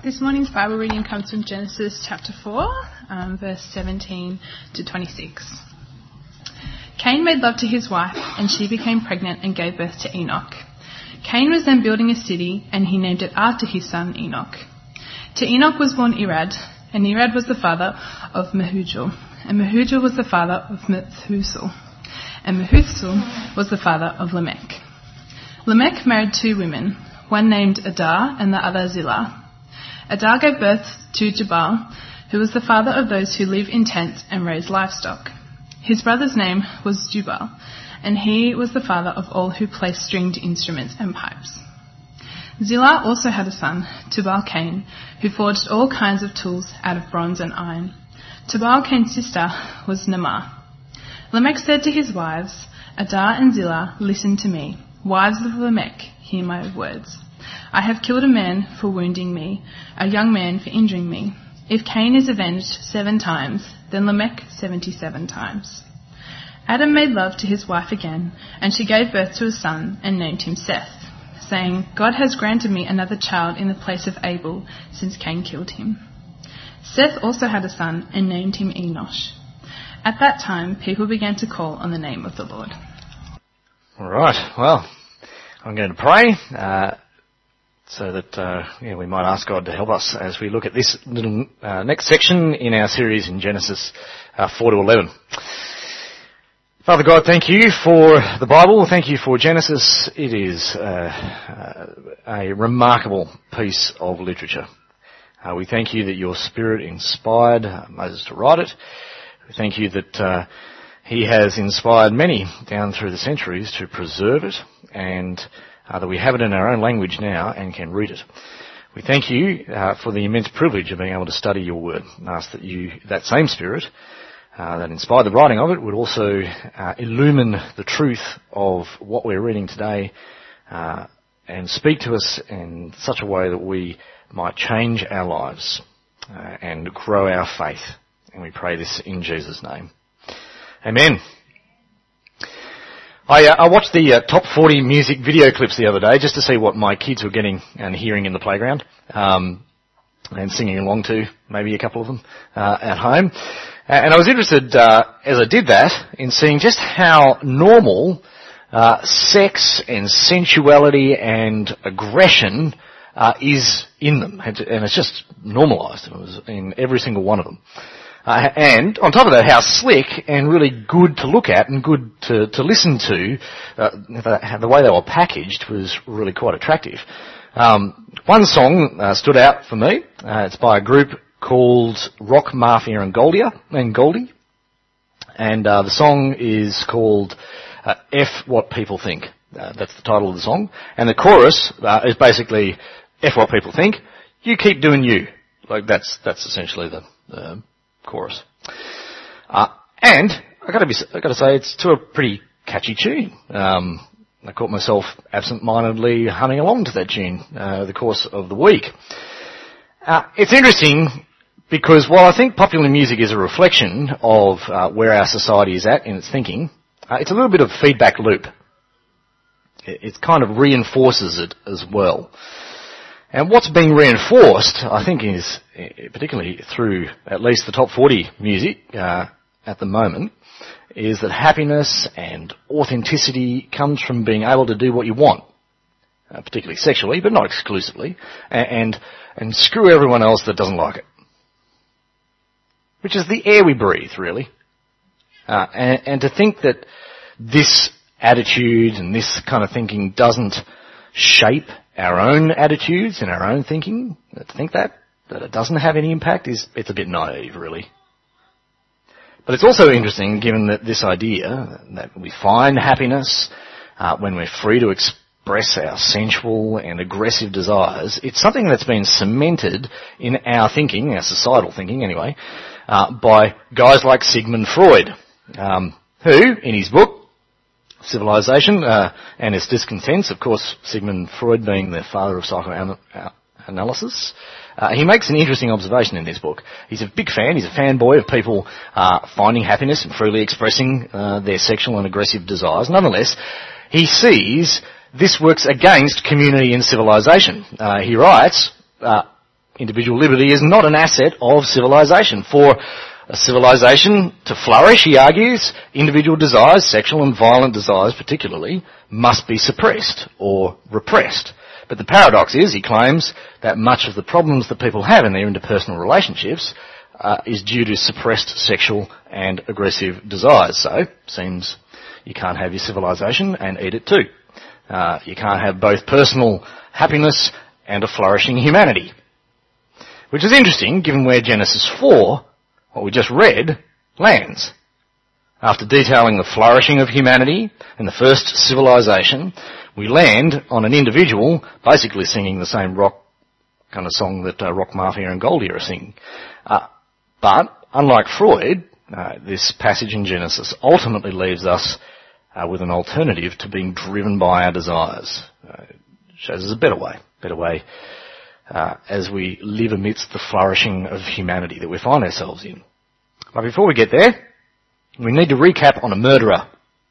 This morning's Bible reading comes from Genesis chapter 4, verse 17 to 26. Cain made love to his wife, and she became pregnant and gave birth to Enoch. Cain was then building a city, and he named it after his son Enoch. To Enoch was born Irad, and Irad was the father of Mehujael, and Mehujael was the father of Methuselah, and Methuselah was the father of Lamech. Lamech married two women, one named Adah and the other Zillah. Adah gave birth to Jabal, who was the father of those who live in tents and raise livestock. His brother's name was Jubal, and he was the father of all who play stringed instruments and pipes. Zillah also had a son, Tubal-Cain, who forged all kinds of tools out of bronze and iron. Tubal-Cain's sister was Naamah. Lamech said to his wives, Adah and Zillah, listen to me. Wives of Lamech, hear my words. I have killed a man for wounding me, a young man for injuring me. If Cain is avenged 7 times, then Lamech 77 times. Adam made love to his wife again, and she gave birth to a son and named him Seth, saying, God has granted me another child in the place of Abel, since Cain killed him. Seth also had a son and named him Enosh. At that time, people began to call on the name of the Lord. All right, well, I'm going to pray so that we might ask God to help us as we look at this little next section in our series in Genesis 4 to 11. Father God, thank you for the Bible. Thank you for Genesis. It is a remarkable piece of literature. We thank you that your Spirit inspired Moses to write it. We thank you that he has inspired many down through the centuries to preserve it, and that we have it in our own language now and can read it. We thank you for the immense privilege of being able to study your word, and ask that that same Spirit that inspired the writing of it would also illumine the truth of what we're reading today and speak to us in such a way that we might change our lives and grow our faith. And we pray this in Jesus' name. Amen. I watched the top 40 music video clips the other day just to see what my kids were getting and hearing in the playground and singing along to, maybe a couple of them at home. And I was interested, as I did that, in seeing just how normal sex and sensuality and aggression is in them. And it's just normalised. It was in every single one of them. And on top of that, how slick and really good to look at and good to listen to, the way they were packaged was really quite attractive. One song stood out for me. It's by a group called Rock Mafia and Goldie. And the song is called F What People Think. That's the title of the song. And the chorus is basically F what people think, you keep doing you. Like that's essentially the chorus. And I got to say it's to a pretty catchy tune. I caught myself absent-mindedly humming along to that tune the course of the week. It's interesting because while I think popular music is a reflection of where our society is at in its thinking, it's a little bit of a feedback loop. It kind of reinforces it as well. And what's being reinforced, I think, is particularly through at least the top 40 music at the moment, is that happiness and authenticity comes from being able to do what you want, particularly sexually, but not exclusively, and screw everyone else that doesn't like it. Which is the air we breathe, really. And to think that this attitude and this kind of thinking doesn't shape our own attitudes and our own thinking, to think that it doesn't have any impact it's a bit naive, really. But it's also interesting, given that this idea that we find happiness when we're free to express our sensual and aggressive desires, it's something that's been cemented in our thinking, our societal thinking anyway, by guys like Sigmund Freud, who, in his book, Civilization and Its Discontents, of course, Sigmund Freud being the father of psychoanalysis, he makes an interesting observation in this book. He's a big fan, he's a fanboy of people finding happiness and freely expressing their sexual and aggressive desires. Nonetheless, he sees this works against community and civilization. He writes, individual liberty is not an asset of civilization. For a civilization to flourish, he argues, individual desires, sexual and violent desires particularly, must be suppressed or repressed. But the paradox is, he claims, that much of the problems that people have in their interpersonal relationships is due to suppressed sexual and aggressive desires. So, seems you can't have your civilization and eat it too. You can't have both personal happiness and a flourishing humanity. Which is interesting, given where Genesis 4, what we just read, lands. After detailing the flourishing of humanity and the first civilization, we land on an individual basically singing the same rock kind of song that Rock Mafia and Goldie are singing. But, unlike Freud, this passage in Genesis ultimately leaves us with an alternative to being driven by our desires. It shows us a better way as we live amidst the flourishing of humanity that we find ourselves in. But before we get there, we need to recap on a murderer.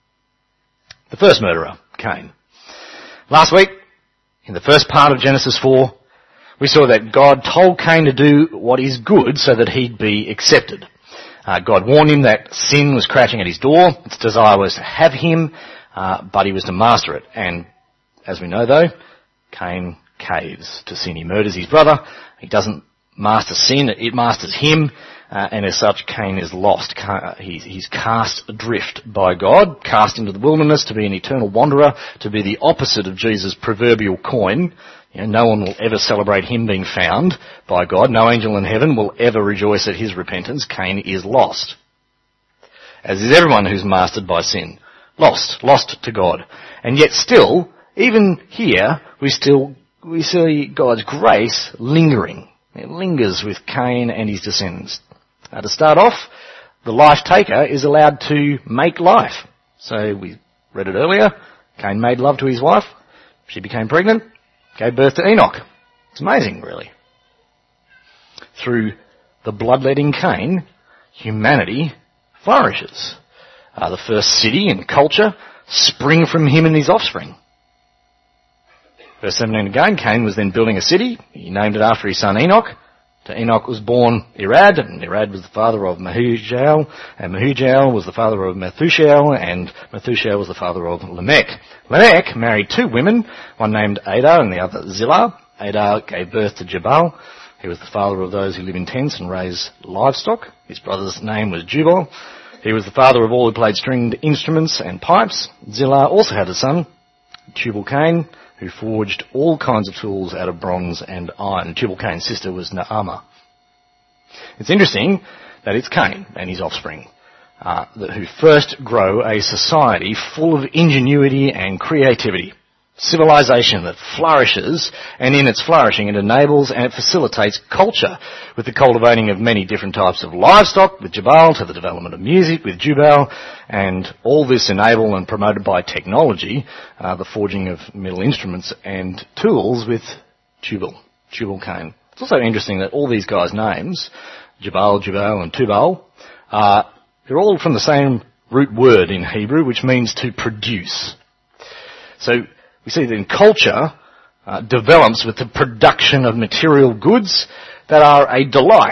The first murderer, Cain. Last week, in the first part of Genesis 4, we saw that God told Cain to do what is good so that he'd be accepted. God warned him that sin was crouching at his door. Its desire was to have him, but he was to master it. And as we know though, Cain caves to sin. He murders his brother. He doesn't master sin. It masters him. And as such, Cain is lost. He's cast adrift by God, cast into the wilderness to be an eternal wanderer, to be the opposite of Jesus' proverbial coin. No one will ever celebrate him being found by God. No angel in heaven will ever rejoice at his repentance. Cain is lost. As is everyone who's mastered by sin. Lost to God. And yet still, even here, we see God's grace lingering. It lingers with Cain and his descendants. To start off, the life taker is allowed to make life. So we read it earlier. Cain made love to his wife. She became pregnant. Gave birth to Enoch. It's amazing, really. Through the bloodletting Cain, humanity flourishes. The first city and culture spring from him and his offspring. Verse 17 again, Cain was then building a city. He named it after his son Enoch. To Enoch was born Irad, and Irad was the father of Mehujael, and Mehujael was the father of Methushael, and Methushael was the father of Lamech. Lamech married two women, one named Ada and the other Zillah. Ada gave birth to Jabal. He was the father of those who live in tents and raise livestock. His brother's name was Jubal. He was the father of all who played stringed instruments and pipes. Zillah also had a son, Tubal-Cain, who forged all kinds of tools out of bronze and iron. Tubal-Cain's sister was Naamah. It's interesting that it's Cain and his offspring who first grow a society full of ingenuity and creativity. Civilization that flourishes, and in its flourishing it enables and it facilitates culture with the cultivating of many different types of livestock with Jabal, to the development of music with Jubal, and all this enabled and promoted by technology, the forging of metal instruments and tools with Tubal-Cain. It's also interesting that all these guys' names, Jabal, Jubal and Tubal, they're all from the same root word in Hebrew, which means to produce. So we see that in culture develops with the production of material goods that are a delight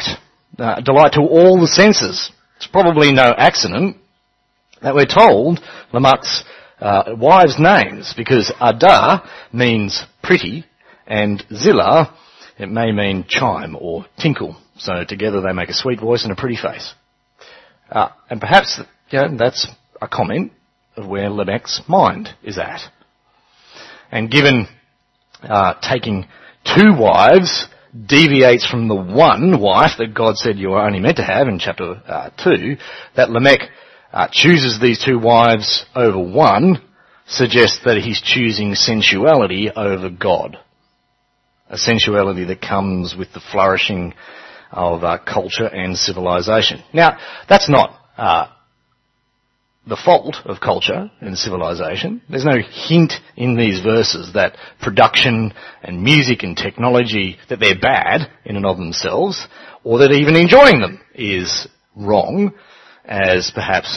to all the senses. It's probably no accident that we're told Lamech's wives' names, because Ada means pretty and Zillah, it may mean chime or tinkle. So together they make a sweet voice and a pretty face. And perhaps that's a comment of where Lamech's mind is at. And given taking two wives deviates from the one wife that God said you are only meant to have in chapter 2, that Lamech chooses these two wives over one suggests that he's choosing sensuality over God. A sensuality that comes with the flourishing of culture and civilization. Now, that's not the fault of culture and civilization. There's no hint in these verses that production and music and technology, that they're bad in and of themselves, or that even enjoying them is wrong, as perhaps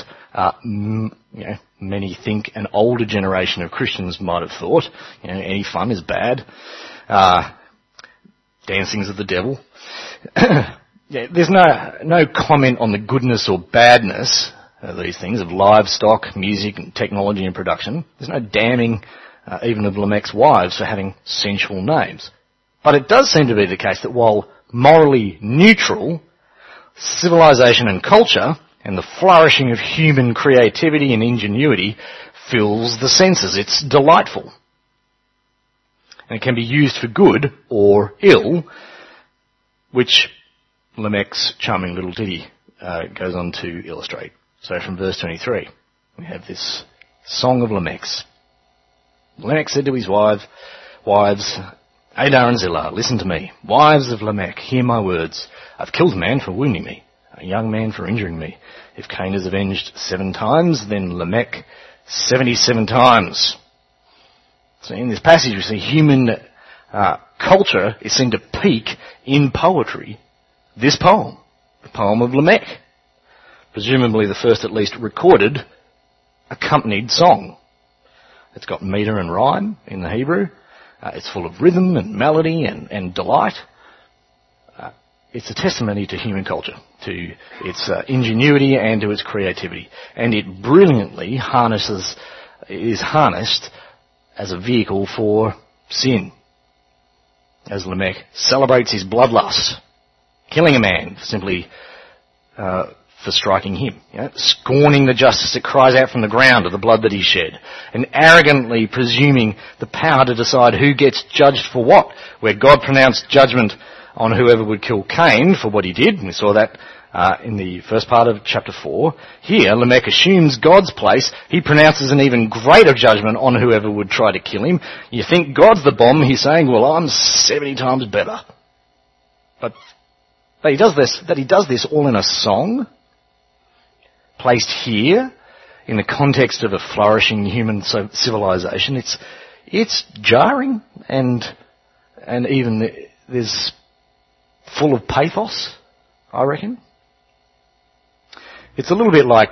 many think an older generation of Christians might have thought. Any fun is bad. dancings of the devil. There's no comment on the goodness or badness of these things, of livestock, music and technology and production. There's no damning even of Lamech's wives for having sensual names. But it does seem to be the case that while morally neutral, civilization and culture and the flourishing of human creativity and ingenuity fills the senses. It's delightful. And it can be used for good or ill, which Lamech's charming little ditty goes on to illustrate. So from verse 23, we have this song of Lamech's. Lamech said to his wives, Adar and Zillah, listen to me. Wives of Lamech, hear my words. I've killed a man for wounding me, a young man for injuring me. If Cain is avenged 7 times, then Lamech 77 times. So in this passage we see human culture is seen to peak in poetry. This poem, the poem of Lamech, presumably the first at least recorded accompanied song. It's got metre and rhyme in the Hebrew. It's full of rhythm and melody and delight. It's a testimony to human culture, to its ingenuity and to its creativity. And it brilliantly is harnessed as a vehicle for sin. As Lamech celebrates his bloodlust, killing a man simply for striking him, scorning the justice that cries out from the ground of the blood that he shed, and arrogantly presuming the power to decide who gets judged for what, where God pronounced judgment on whoever would kill Cain for what he did, and we saw that in the first part of chapter 4. Here, Lamech assumes God's place. He pronounces an even greater judgment on whoever would try to kill him. You think God's the bomb, he's saying, well, I'm 70 times better. But he does this all in a song, placed here in the context of a flourishing human civilization. It's jarring and even there's full of pathos, I reckon. It's a little bit like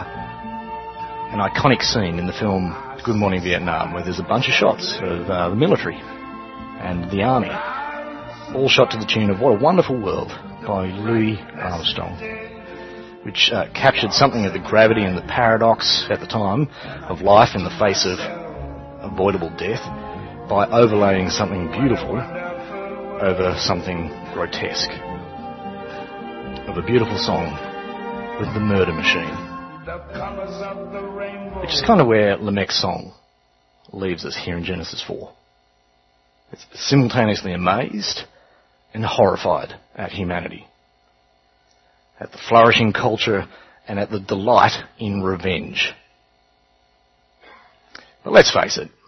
an iconic scene in the film Good Morning Vietnam, where there's a bunch of shots of the military and the army, all shot to the tune of What a Wonderful World by Louis Armstrong, which captured something of the gravity and the paradox at the time of life in the face of avoidable death by overlaying something beautiful over something grotesque, of a beautiful song with the murder machine, which is kind of where Lamech's song leaves us here in Genesis 4. It's simultaneously amazed and horrified at humanity, at the flourishing culture and at the delight in revenge. But let's face it,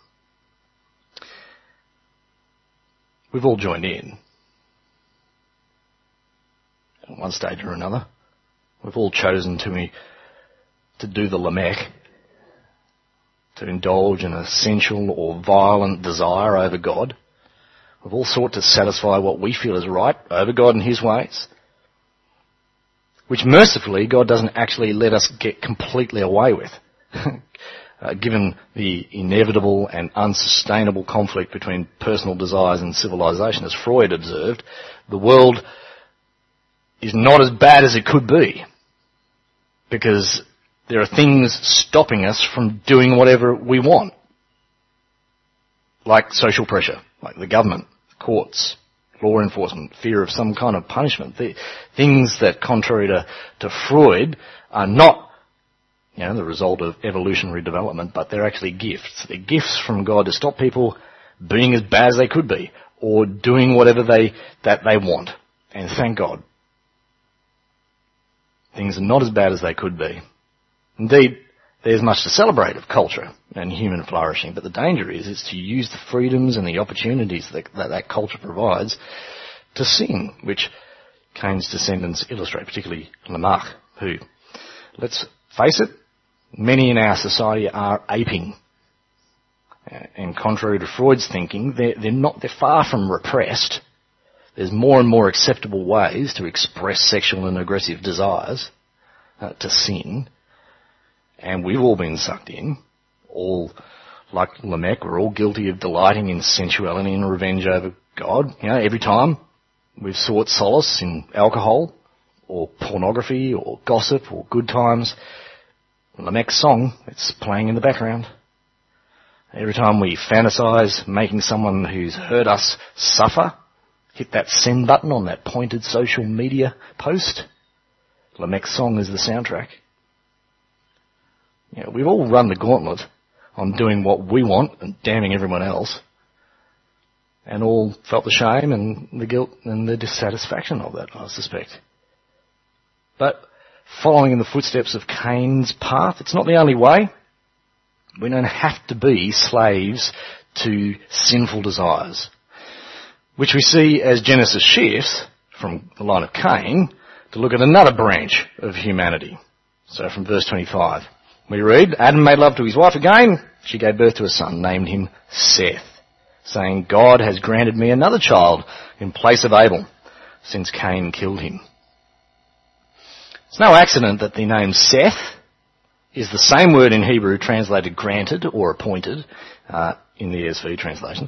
we've all joined in at one stage or another. We've all chosen to do the Lamech, to indulge in a sensual or violent desire over God. We've all sought to satisfy what we feel is right over God and his ways, which mercifully God doesn't actually let us get completely away with. Given the inevitable and unsustainable conflict between personal desires and civilization, as Freud observed, the world is not as bad as it could be, because there are things stopping us from doing whatever we want, like social pressure, like the government, courts, law enforcement, fear of some kind of punishment. The things that, contrary to Freud, are not the result of evolutionary development, but they're actually gifts. They're gifts from God to stop people being as bad as they could be, or doing whatever they want. And thank God, things are not as bad as they could be. Indeed, there's much to celebrate of culture and human flourishing, but the danger is to use the freedoms and the opportunities that culture provides to sin, which Cain's descendants illustrate, particularly Lamech, who, let's face it, many in our society are aping. And contrary to Freud's thinking, they're far from repressed. There's more and more acceptable ways to express sexual and aggressive desires, to sin. And we've all been sucked in. All, like Lamech, we're all guilty of delighting in sensuality and revenge over God. Every time we've sought solace in alcohol or pornography or gossip or good times. Lamech's song, it's playing in the background. Every time we fantasize making someone who's hurt us suffer, hit that send button on that pointed social media post. Lamech's song is the soundtrack. You know, we've all run the gauntlet on doing what we want and damning everyone else, and all felt the shame and the guilt and the dissatisfaction of that, I suspect. But following in the footsteps of Cain's path, it's not the only way. We don't have to be slaves to sinful desires, which we see as Genesis shifts from the line of Cain to look at another branch of humanity. So from verse 25, we read, Adam made love to his wife again. She gave birth to a son, named him Seth, saying, God has granted me another child in place of Abel, since Cain killed him. It's no accident that the name Seth is the same word in Hebrew translated granted or appointed in the ESV translation,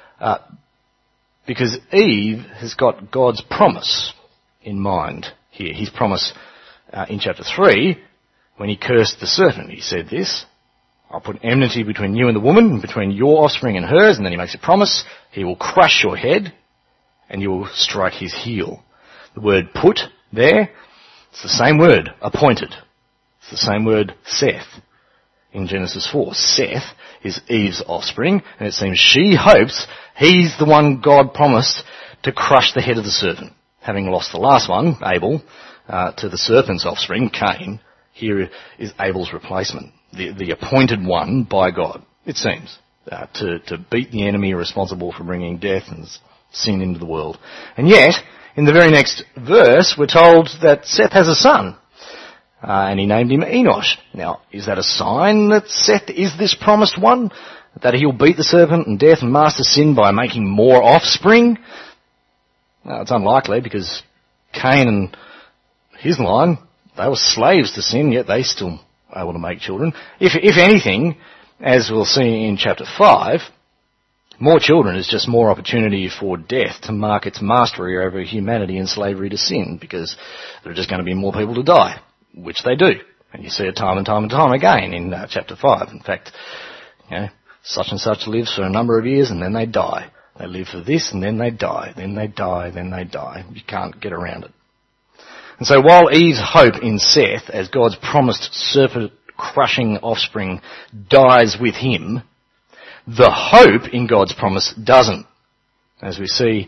because Eve has got God's promise in mind here. His promise in chapter 3, when he cursed the serpent, he said this, I'll put enmity between you and the woman, and between your offspring and hers, and then he makes a promise, he will crush your head, and you will strike his heel. The word put there, it's the same word, appointed. It's the same word, Seth, in Genesis 4. Seth is Eve's offspring, and it seems she hopes he's the one God promised to crush the head of the serpent. Having lost the last one, Abel, to the serpent's offspring, Cain, here is Abel's replacement, the appointed one by God, it seems, to beat the enemy responsible for bringing death and sin into the world. And yet, in the very next verse, we're told that Seth has a son, and he named him Enosh. Now, is that a sign that Seth is this promised one? That he'll beat the serpent and death and master sin by making more offspring? Well, it's unlikely, because Cain and his line, they were slaves to sin, yet they still were able to make children. If anything, as we'll see in chapter 5, more children is just more opportunity for death to mark its mastery over humanity and slavery to sin, because there are just going to be more people to die, which they do. And you see it time and time and time again in chapter 5. In fact, you know, such and such lives for a number of years and then they die. They live for this and then they die. Then they die, then they die. You can't get around it. And so while Eve's hope in Seth, as God's promised serpent-crushing offspring, dies with him, the hope in God's promise doesn't. As we see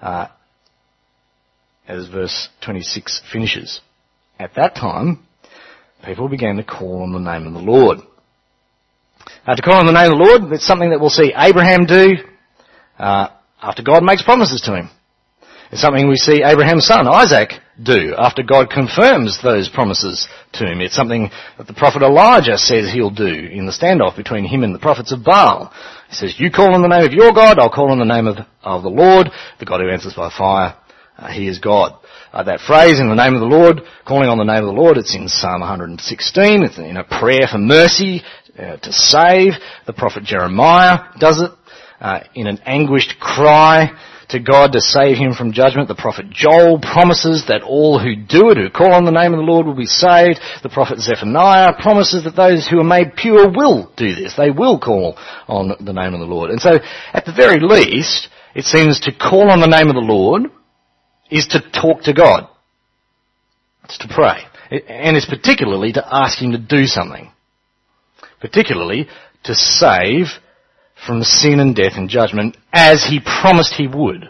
as verse 26 finishes. At that time, people began to call on the name of the Lord. To call on the name of the Lord, it's something that we'll see Abraham do after God makes promises to him. It's something we see Abraham's son, Isaac, do after God confirms those promises to him. It's something that the prophet Elijah says he'll do in the standoff between him and the prophets of Baal. He says, you call on the name of your God, I'll call on the name of the Lord, the God who answers by fire. He is God. That phrase, in the name of the Lord, calling on the name of the Lord, it's in Psalm 116. It's in a prayer for mercy to save. The prophet Jeremiah does it in an anguished cry to God to save him from judgment. The prophet Joel promises that all who do it, who call on the name of the Lord, will be saved. The prophet Zephaniah promises that those who are made pure will do this. They will call on the name of the Lord. And so, at the very least, it seems to call on the name of the Lord is to talk to God. It's to pray. And it's particularly to ask him to do something. Particularly to save from sin and death and judgment, as he promised he would.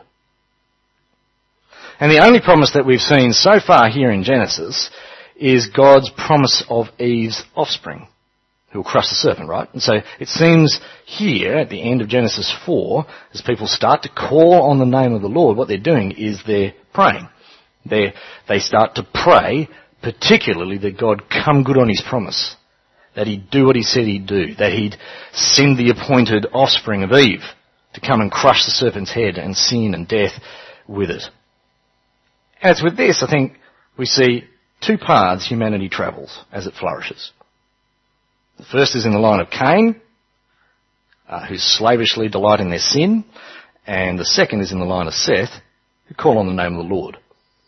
And the only promise that we've seen so far here in Genesis is God's promise of Eve's offspring, who will crush the serpent, right? And so it seems here, at the end of Genesis 4, as people start to call on the name of the Lord, what they're doing is they're praying. They start to pray, particularly that God come good on his promise, that he'd do what he said he'd do, that he'd send the appointed offspring of Eve to come and crush the serpent's head and sin and death with it. And it's with this, I think, we see two paths humanity travels as it flourishes. The first is in the line of Cain, who slavishly delight in their sin, and the second is in the line of Seth, who call on the name of the Lord.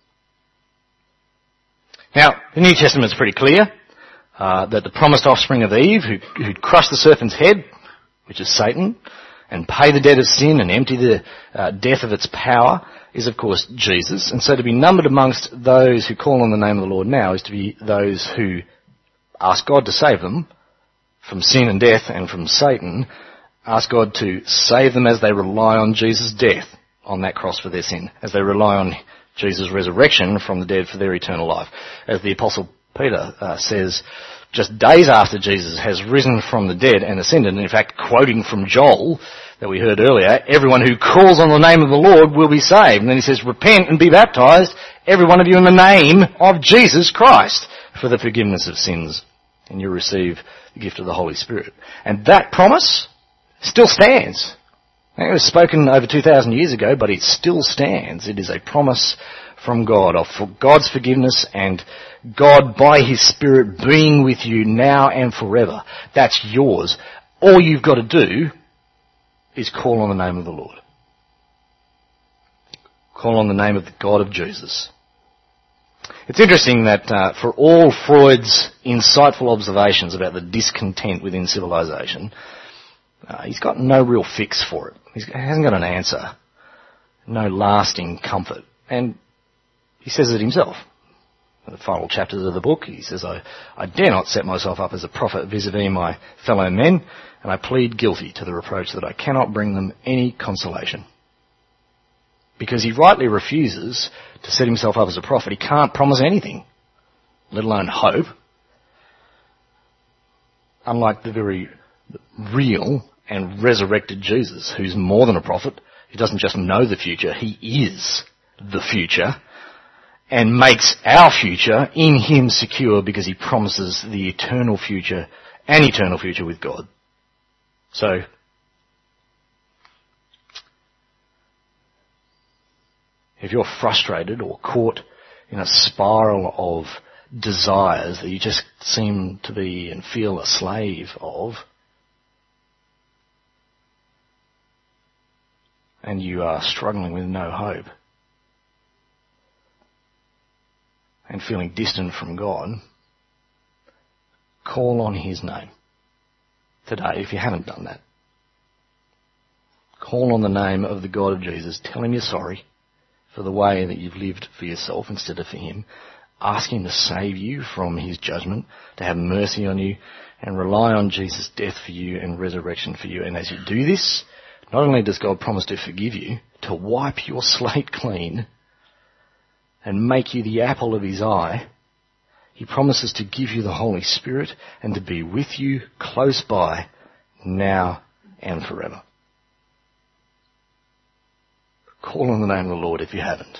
Now, the New Testament's pretty clear that the promised offspring of Eve, who'd crush the serpent's head, which is Satan, and pay the debt of sin and empty the death of its power, is of course Jesus. And so to be numbered amongst those who call on the name of the Lord now is to be those who ask God to save them from sin and death and from Satan, ask God to save them as they rely on Jesus' death on that cross for their sin, as they rely on Jesus' resurrection from the dead for their eternal life. As the Apostle Peter says, just days after Jesus has risen from the dead and ascended, and in fact quoting from Joel that we heard earlier, everyone who calls on the name of the Lord will be saved. And then he says, repent and be baptized, every one of you in the name of Jesus Christ, for the forgiveness of sins, and you'll receive the gift of the Holy Spirit. And that promise still stands. It was spoken over 2,000 years ago, but it still stands. It is a promise from God of God's forgiveness and God by His Spirit being with you now and forever. That's yours. All you've got to do is call on the name of the Lord. Call on the name of the God of Jesus. It's interesting that for all Freud's insightful observations about the discontent within civilization, he's got no real fix for it. He hasn't got an answer. No lasting comfort. And he says it himself. In the final chapters of the book, he says, I dare not set myself up as a prophet vis-a-vis my fellow men, and I plead guilty to the reproach that I cannot bring them any consolation. Because he rightly refuses to set himself up as a prophet. He can't promise anything, let alone hope. Unlike the very real and resurrected Jesus, who's more than a prophet. He doesn't just know the future, he is the future, and makes our future in him secure because he promises the eternal future, an eternal future with God. So, if you're frustrated or caught in a spiral of desires that you just seem to be and feel a slave of, and you are struggling with no hope and feeling distant from God, call on His name today if you haven't done that. Call on the name of the God of Jesus. Tell Him you're sorry for the way that you've lived for yourself instead of for Him. Ask Him to save you from His judgment, to have mercy on you, and rely on Jesus' death for you and resurrection for you. And as you do this, not only does God promise to forgive you, to wipe your slate clean and make you the apple of His eye, He promises to give you the Holy Spirit and to be with you close by now and forever. Call on the name of the Lord if you haven't.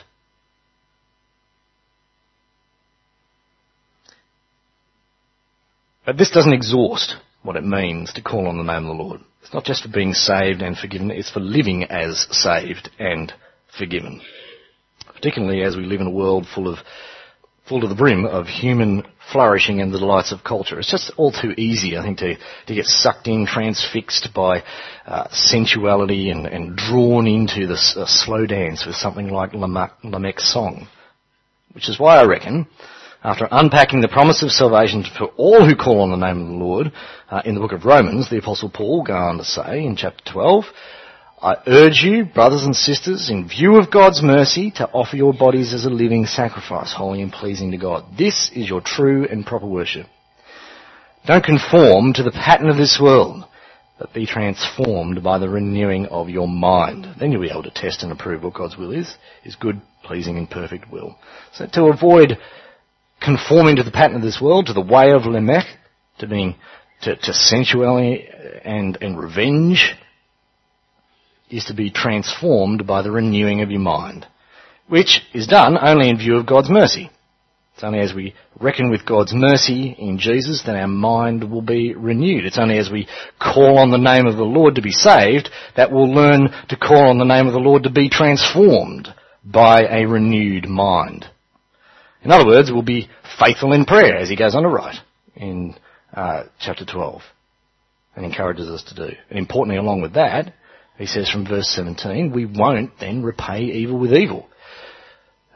But this doesn't exhaust what it means to call on the name of the Lord. It's not just for being saved and forgiven, it's for living as saved and forgiven. Particularly as we live in a world full to the brim of human flourishing and the delights of culture. It's just all too easy, I think, to get sucked in, transfixed by sensuality and drawn into the slow dance with something like Lamech's song. Which is why I reckon, after unpacking the promise of salvation for all who call on the name of the Lord, in the book of Romans, the Apostle Paul goes on to say in chapter 12, I urge you, brothers and sisters, in view of God's mercy, to offer your bodies as a living sacrifice, holy and pleasing to God. This is your true and proper worship. Don't conform to the pattern of this world, but be transformed by the renewing of your mind. Then you'll be able to test and approve what God's will is His good, pleasing and perfect will. So to avoid conforming to the pattern of this world, to the way of Lamech, to sensuality and revenge, is to be transformed by the renewing of your mind, which is done only in view of God's mercy. It's only as we reckon with God's mercy in Jesus that our mind will be renewed. It's only as we call on the name of the Lord to be saved that we'll learn to call on the name of the Lord to be transformed by a renewed mind. In other words, we'll be faithful in prayer, as he goes on to write in chapter 12, and encourages us to do. And importantly, along with that, he says from verse 17, we won't then repay evil with evil.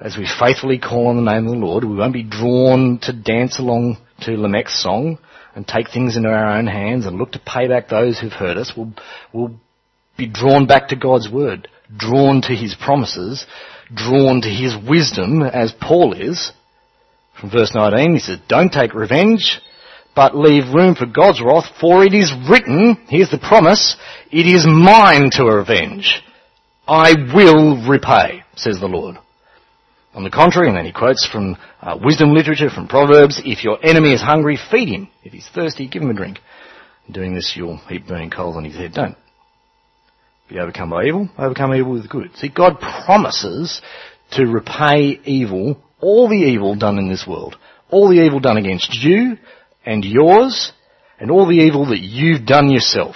as we faithfully call on the name of the Lord, we won't be drawn to dance along to Lamech's song and take things into our own hands and look to pay back those who've hurt us. We'll be drawn back to God's word, drawn to his promises, drawn to his wisdom, as Paul is. From verse 19, he says, don't take revenge, but leave room for God's wrath, for it is written, here's the promise, it is mine to avenge. I will repay, says the Lord. On the contrary, and then he quotes from wisdom literature, from Proverbs, if your enemy is hungry, feed him. If he's thirsty, give him a drink. In doing this, you'll heap burning coals on his head. Don't be overcome by evil, overcome evil with good. See, God promises to repay evil, all the evil done in this world, all the evil done against you and yours, and all the evil that you've done yourself.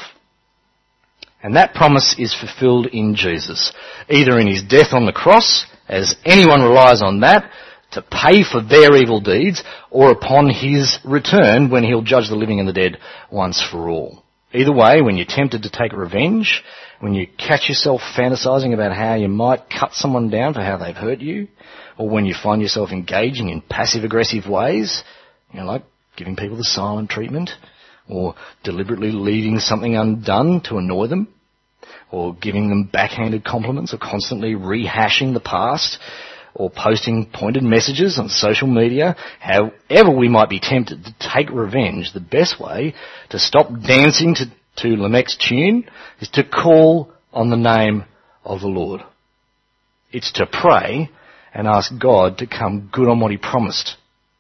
And that promise is fulfilled in Jesus, either in his death on the cross, as anyone relies on that to pay for their evil deeds, or upon his return when he'll judge the living and the dead once for all. Either way, when you're tempted to take revenge, when you catch yourself fantasizing about how you might cut someone down for how they've hurt you, or when you find yourself engaging in passive-aggressive ways, like giving people the silent treatment, or deliberately leaving something undone to annoy them, or giving them backhanded compliments, or constantly rehashing the past, or posting pointed messages on social media, however we might be tempted to take revenge, the best way to stop dancing to Lamech's tune is to call on the name of the Lord. It's to pray and ask God to come good on what he promised.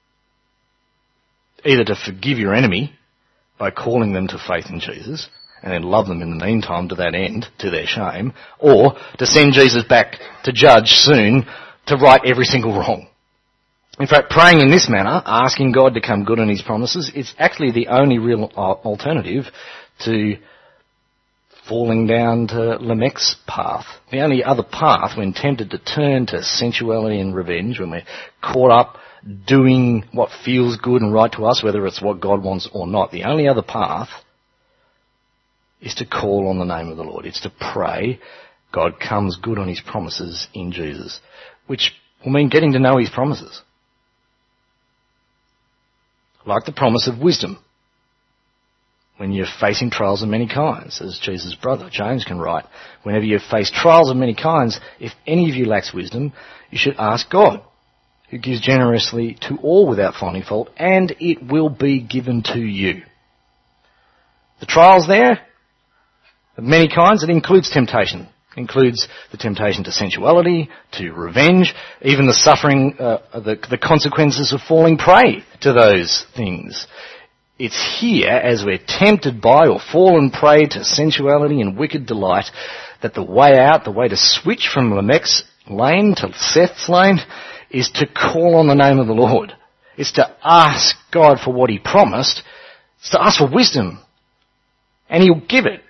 Either to forgive your enemy by calling them to faith in Jesus, and then love them in the meantime to that end, to their shame, or to send Jesus back to judge soon to right every single wrong. In fact, praying in this manner, asking God to come good on his promises, it's actually the only real alternative to falling down to Lamech's path. The only other path when tempted to turn to sensuality and revenge, when we're caught up doing what feels good and right to us, whether it's what God wants or not, the only other path is to call on the name of the Lord. It's to pray God comes good on his promises in Jesus, which will mean getting to know his promises. Like the promise of wisdom. When you're facing trials of many kinds, as Jesus' brother James can write, whenever you face trials of many kinds, if any of you lacks wisdom, you should ask God, who gives generously to all without finding fault, and it will be given to you. The trials there, of many kinds, it includes temptation. It includes the temptation to sensuality, to revenge, even the suffering, the consequences of falling prey to those things. It's here, as we're tempted by or fallen prey to sensuality and wicked delight, that the way out, the way to switch from Lamech's lane to Seth's lane, is to call on the name of the Lord. It's to ask God for what he promised. It's to ask for wisdom. And he'll give it.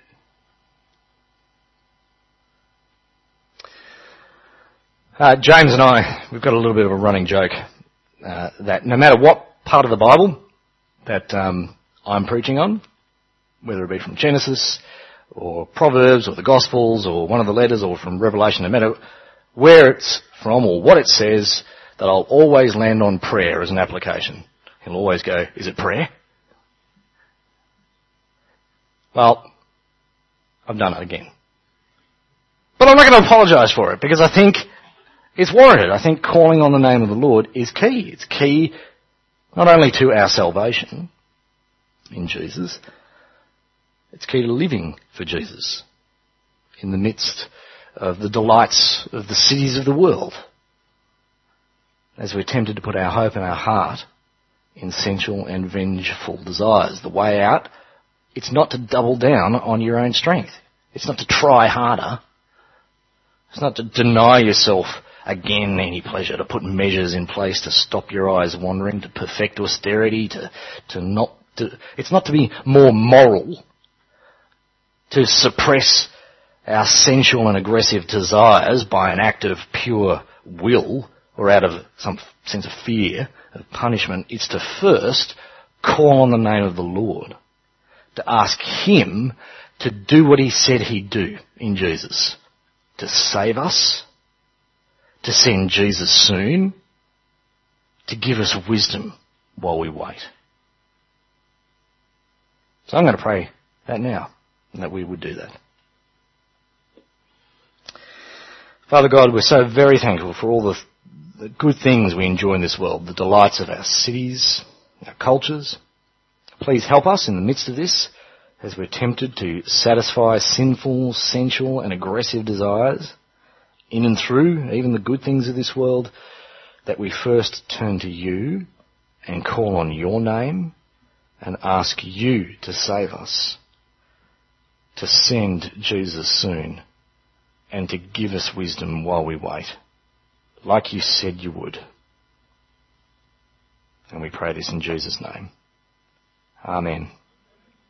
James and I, we've got a little bit of a running joke that no matter what part of the Bible that I'm preaching on, whether it be from Genesis or Proverbs or the Gospels or one of the letters or from Revelation, no matter where it's from or what it says, that I'll always land on prayer as an application. He'll always go, is it prayer? Well, I've done it again. But I'm not going to apologise for it because I think it's warranted. I think calling on the name of the Lord is key. It's key not only to our salvation in Jesus, it's key to living for Jesus in the midst of the delights of the cities of the world, as we're tempted to put our hope and our heart in sensual and vengeful desires. The way out, it's not to double down on your own strength. It's not to try harder. It's not to deny yourself again any pleasure, to put measures in place to stop your eyes wandering, to perfect austerity, it's not to be more moral, to suppress our sensual and aggressive desires by an act of pure will or out of some sense of fear, of punishment. It's to first call on the name of the Lord, to ask him to do what he said he'd do in Jesus, to save us, to send Jesus soon to give us wisdom while we wait. So I'm going to pray that now, and that we would do that. Father God, we're so very thankful for all the good things we enjoy in this world, the delights of our cities, our cultures. Please help us in the midst of this as we're tempted to satisfy sinful, sensual and aggressive desires in and through even the good things of this world, that we first turn to you and call on your name and ask you to save us, to send Jesus soon, and to give us wisdom while we wait, like you said you would. And we pray this in Jesus' name. Amen.